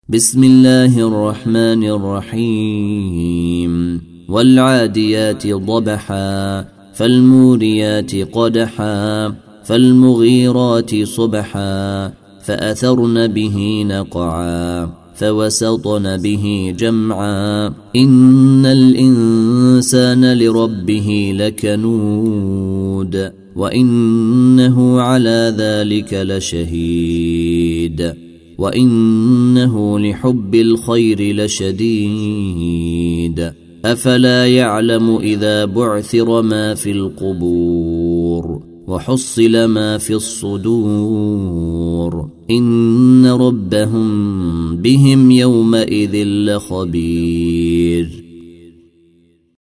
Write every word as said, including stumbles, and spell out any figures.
بسم الله الرحمن الرحيم والعاديات ضبحا فالموريات قدحا فالمغيرات صبحا فأثرن به نقعا فوسطن به جمعا إن الإنسان لربه لكنود وإنه على ذلك لشهيد وإنه لحب الخير لشديد أفلا يعلم إذا بعثر ما في القبور وحصل ما في الصدور إن ربهم بهم يومئذ لخبير